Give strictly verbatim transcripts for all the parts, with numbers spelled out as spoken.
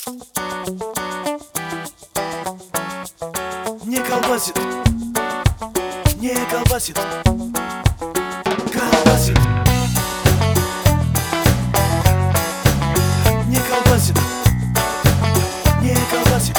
Не колбасит, не колбасит, колбасит. Не колбасит, не колбасит,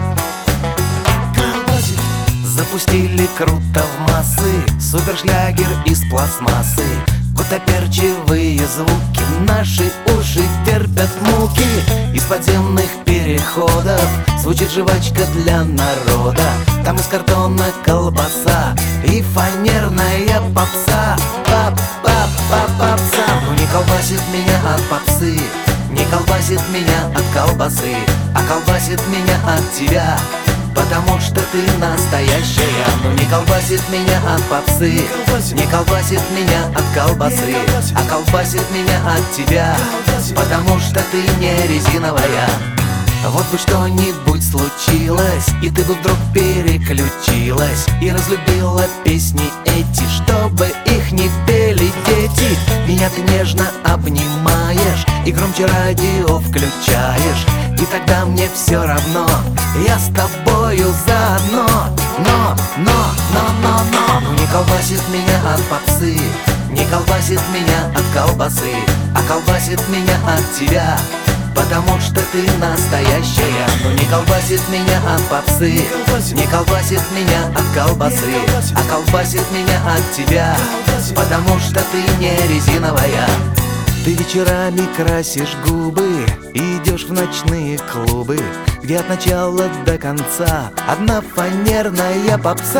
колбасит. Запустили круто в массы супершлягер из пластмассы. Гутоперчивые звуки наши уши терпят муки. Из подземных переходов звучит жвачка для народа. Там из картона колбаса и фанерная попса. Пап-пап-пап-попса. Ну не колбасит меня от попсы, не колбасит меня от колбасы, а колбасит меня от тебя, потому что ты настоящая. Ну не колбасит меня от попсы, не колбасит меня от колбасы, а колбасит меня от тебя, потому что ты не резиновая. Вот бы что-нибудь случилось, и ты бы вдруг переключилась и разлюбила песни эти, чтобы их не пели дети. Меня ты нежно обнимаешь и громче радио включаешь, и тогда мне все равно, я с тобою заодно. Но, но, но, но, но ну не колбасит меня от попсы, не колбасит меня от колбасы, а колбасит меня от тебя, потому что ты настоящая. Ну не колбасит меня от попсы, не колбасит меня от колбасы, а колбасит меня от тебя, потому что ты не резиновая. Ты вечерами красишь губы и идешь в ночные клубы, где от начала до конца одна фанерная попса.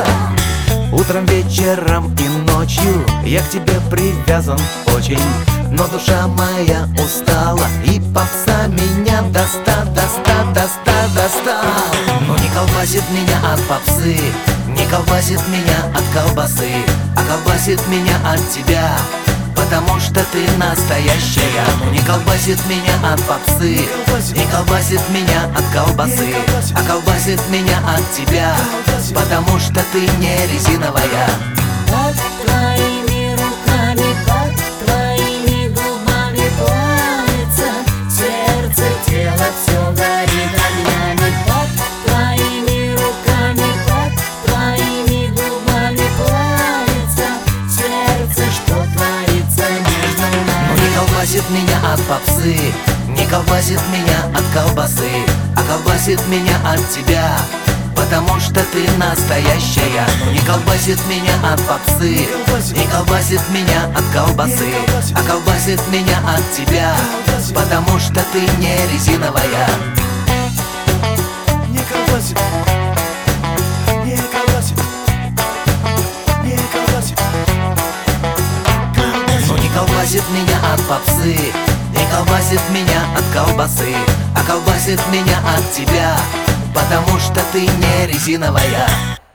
Утром, вечером и ночью я к тебе привязан очень, но душа моя устала, и попса меня доста, доста, доста, доста. Ну не колбасит меня от попсы, не колбасит меня от колбасы, а колбасит меня от тебя, потому что ты настоящая. Ну не колбасит меня от попсы, не колбасит меня от колбасы, а колбасит меня от тебя, потому что ты не резиновая. Под твоими руками, под твоими губами плавится сердце, тело все горит огнями. Под твоими руками, под твоими губами плавится сердце, что творится между нами. Ну не колбасит меня от попсы, не колбасит меня от колбасы, а колбасит меня от тебя, потому что ты настоящая. Ну не колбасит меня от попсы, не колбасит меня от колбасы, а колбасит меня от тебя, потому что ты не резиновая. Не колбасит, не колбасит, не колбасит, колбасит. Ну не колбасит меня от попсы, не колбасит меня от колбасы, а колбасит меня от тебя, потому что ты не резиновая.